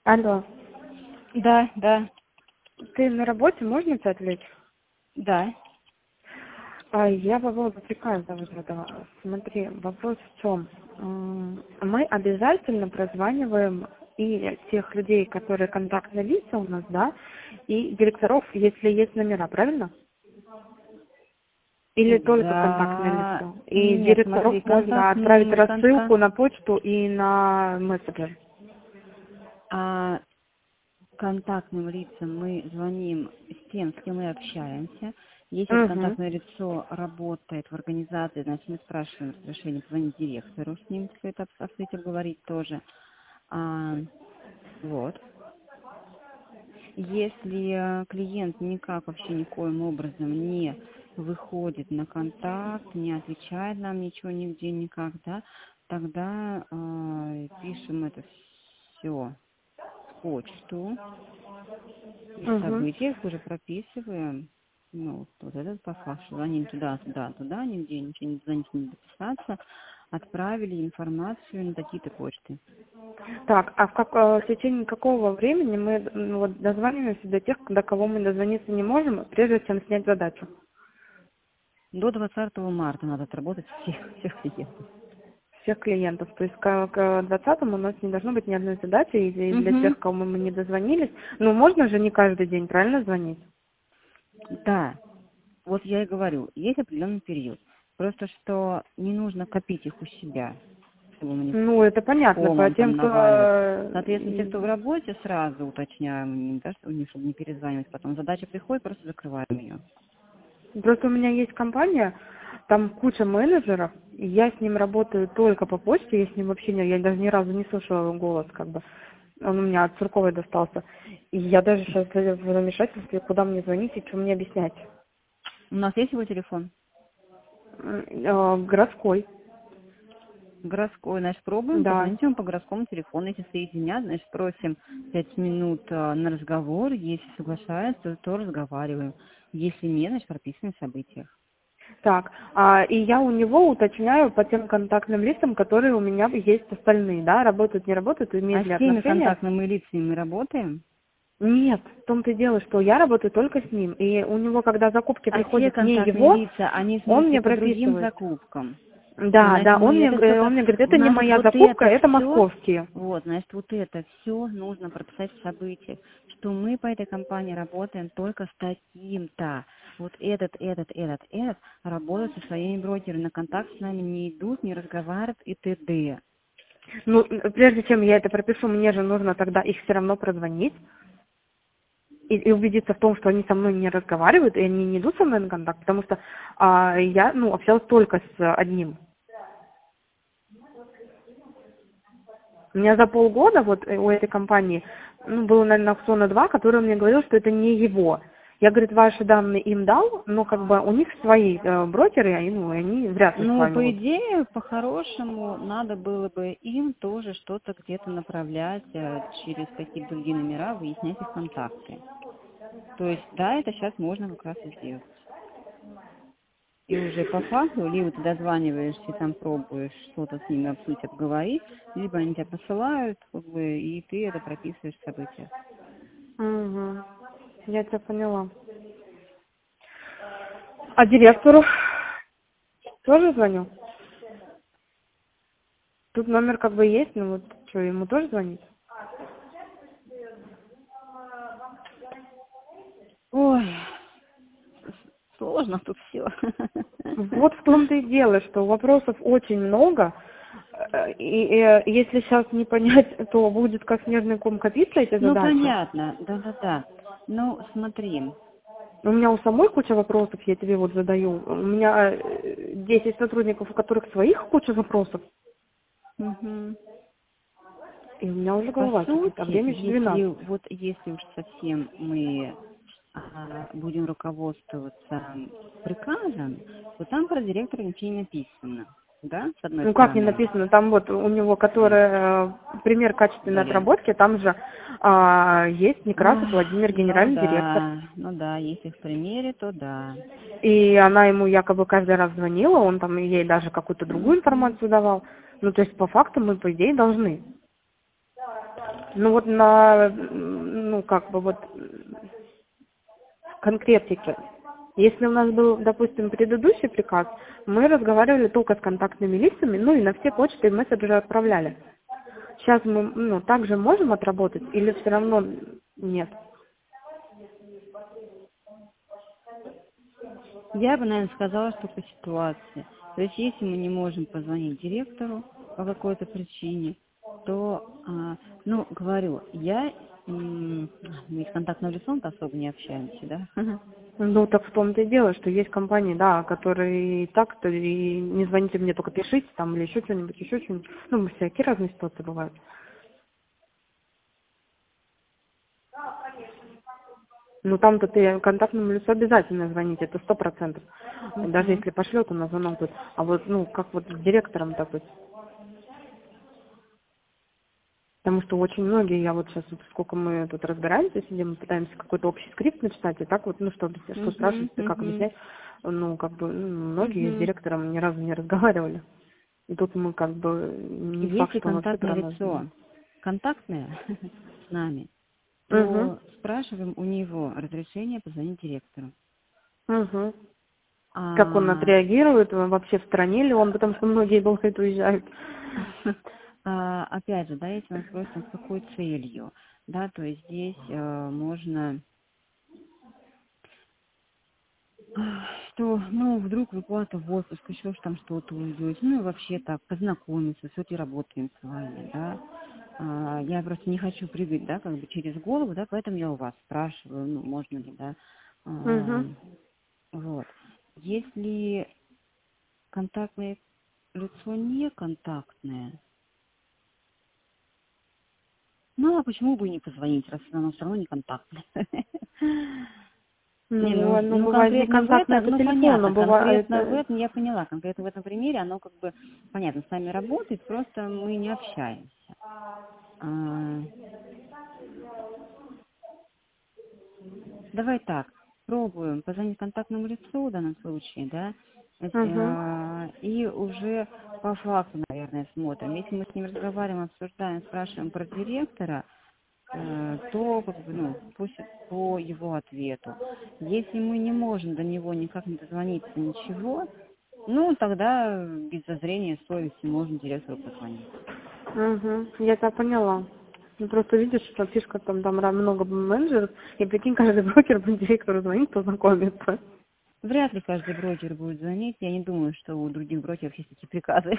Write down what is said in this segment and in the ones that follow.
Алло, Да, да, ты на работе, можно тебя отвлечь? да. Я по поводу приказа вот этого. Смотри, вопрос в чем? Мы обязательно прозваниваем и тех людей, которые контактные лица у нас, да, и директоров, если есть номера, правильно? Или только контактное Да, лицо? И нет, директоров смотри, можно отправить контактным, рассылку на почту и на мессенджер. а, контактным лицам мы звоним с тем, с кем мы общаемся. Если это Угу. контактное лицо работает в организации, значит, мы спрашиваем разрешение позвонить директору, с ним все это обговорить тоже. А, вот. Если клиент никак вообще никоим образом не выходит на контакт, не отвечает нам ничего нигде никак, да, тогда пишем это все в почту и в Угу. событиях уже прописываем, ну, вот этот пассаж, звоним туда, туда, туда, нигде ничего не звонить, не дописаться, отправили информацию на такие-то почты. Так, в течение какого времени мы вот дозваниваемся до тех, до кого мы дозвониться не можем, прежде чем снять задачу? До 20 марта надо отработать всех клиентов. Всех клиентов. То есть к 20-му у нас не должно быть ни одной задачи, и для Угу. тех, кому мы не дозвонились. Ну, можно же не каждый день, правильно, звонить? Да, вот я и говорю, есть определенный период. Просто что не нужно копить их у себя, чтобы мы не Ну, это понятно, по комом там тем, кто... наваливать. Соответственно, те, кто в работе, сразу уточняем, да, чтобы не перезванивать потом. Задача приходит, просто закрываем ее. Просто у меня есть компания, там куча менеджеров, и я с ним работаю только по почте, я с ним вообще не... Я даже ни разу не слышала голос, как бы. Он у меня от Сурковой достался. И я даже сейчас в замешательстве, куда мне звонить и что мне объяснять. У нас есть его телефон? Городской, Городской, значит, пробуем, да. позвоните ему по городскому телефону. Если соединят, значит, просим 5 минут на разговор. Если соглашается, то разговариваем. Если нет, значит, прописываем в событиях. Так, и я у него уточняю по тем контактным лицам, которые у меня есть остальные, да, работают, не работают, А имеют ли с теми отношение. контактными лицами мы работаем? Нет, в том-то и дело, что я работаю только с ним, и у него, когда закупки А те приходят не контактные его, лица, они в он смысле мне по другим прописывает. закупкам. То Да, значит, да, мы это что-то... он мне говорит, это не Значит, моя вот закупка, это это все, московские. вот, значит, вот это все нужно прописать в событиях, что мы по этой компании работаем только с таким-то. Вот этот работают со своими брокерами, на контакт с нами не идут, не разговаривают и т.д. Ну, прежде чем я это пропишу, мне же нужно тогда их все равно прозвонить и убедиться в том, что они со мной не разговаривают, и они не идут со мной на контакт, потому что я, общалась только с одним. У меня за полгода вот у этой компании, было, наверное, Аксона 2, который мне говорил, что это не его. Я, говорит, ваши данные им дал, но как бы у них свои брокеры, и они вряд ли с Ну, вами по вот. идее, по-хорошему, надо было бы им тоже что-то где-то направлять через какие-то другие номера, выяснять их контакты. То есть, да, это сейчас можно как раз и сделать. И уже по факту, либо ты дозваниваешься и там пробуешь что-то с ними обсудить, обговорить, либо они тебя посылают, как бы, и ты это прописываешь в события. Угу. Я тебя поняла. А директору тоже звоню? Тут номер как бы есть, но вот что, ему тоже звонить? Ой, сложно тут все. Вот в том-то и дело, что вопросов очень много, если сейчас не понять, то будет как снежный ком копиться эти Ну, задачи. понятно, да-да-да. Ну, смотри. У меня у самой куча вопросов, я тебе вот задаю. У меня 10 сотрудников, у которых своих куча вопросов, Мгм. и у меня уже По голова кипит, а сути, время еще 12. если уж совсем мы будем руководствоваться приказом, то там про директора ничего не написано, да, с одной Ну как не стороны, написано, там вот у него, который пример качественной блин. отработки, там же есть Некрасов Владимир, генеральный директор. Ну да, если в примере, то да. И она ему якобы каждый раз звонила, он там ей даже какую-то другую Мгм. информацию давал. Ну, то есть, по факту мы, по идее, должны. Ну вот на, ну как бы вот конкретике. Если у нас был, допустим, предыдущий приказ, мы разговаривали только с контактными лицами, ну и на все почты и мессенджеры отправляли. Сейчас мы, ну, также можем отработать или все равно нет? Я бы, наверное, сказала, что по ситуации. То есть, если мы не можем позвонить директору по какой-то причине, то, ну, говорю, мы с контактным лицом-то особо не общаемся, да? Ну, так в том-то и дело, что есть компании, да, которые и так-то, и не звоните мне, только пишите там или еще что-нибудь, еще что-нибудь. Ну, всякие разные ситуации бывают. Ну, там-то ты контактному лицу обязательно звонить, это 100%. Даже Мгм. если пошлет он на звонок тут. А вот, ну, как вот с директором так вот. Потому что очень многие, я вот сейчас, вот сколько мы тут разбираемся, сидим, мы пытаемся какой-то общий скрипт начитать, и так вот, ну, что Мгм. спрашивать, и как Мгм. объяснять, ну, как бы, многие с Мгм. директором ни разу не разговаривали. И тут мы как бы, не факт, Если что он вообще контактное про нас знает. лицо контактное с нами, Угу, то спрашиваем у него разрешение позвонить директору. угу. Как он А, отреагирует, он вообще в стране ли он, потому что многие бывает уезжают. опять же, да, если нас спросят, с какой целью, да, то есть здесь можно, что, ну, вдруг вы куда-то в отпуск, еще там что-то уйдете, ну, и вообще так, познакомиться, все-таки работаем с вами, да. Я просто не хочу прыгать, да, как бы через голову, да, поэтому я у вас спрашиваю, ну, можно ли, да. А, Угу. вот. Если контактное лицо не контактное, ну, а почему бы и не позвонить, раз оно все равно не контактное? Не, Ну, оно ну бывает не конкретно в контактное этом, по ну телефону, понятно, бывает. конкретно в этом, я поняла, конкретно в этом примере оно как бы, понятно, с нами работает, просто мы не общаемся. А, Давай так, пробуем позвонить контактному лицу в данном случае, да, Угу. и уже по факту, наверное, смотрим. Если мы с ним разговариваем, обсуждаем, спрашиваем про директора, то как бы, ну, пусть по его ответу. Если мы не можем до него никак не дозвониться, ничего, ну, тогда без зазрения совести можно директору позвонить. Угу. Я тебя поняла. Ну, просто видишь, что фишка там много менеджеров, и прикинь, каждый брокер будет директору звонить, познакомиться. Вряд ли каждый брокер будет звонить. Я не думаю, что у других брокеров есть такие приказы.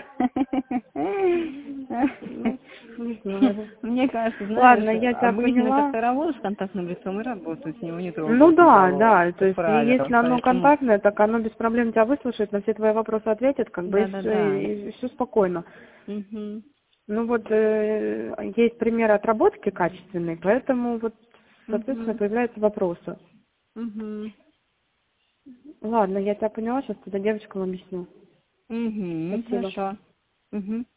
Ну, не знаю. Мне кажется, знаешь, Ладно, я тебя обычно поняла. как-то работают с контактным лицом и работают, с него не Ну трогают да, никого, да, то по есть и правилам. если оно Поэтому, контактное, так оно без проблем тебя выслушает, на все твои вопросы ответит, как бы да-да-да. и все спокойно. Мгм. Ну вот есть пример отработки качественной, поэтому вот, соответственно, Мгм. появляются вопросы. Мгм. Ладно, я тебя поняла, сейчас тогда девочкам объясню. Мгм. Спасибо. Хорошо. Мгм.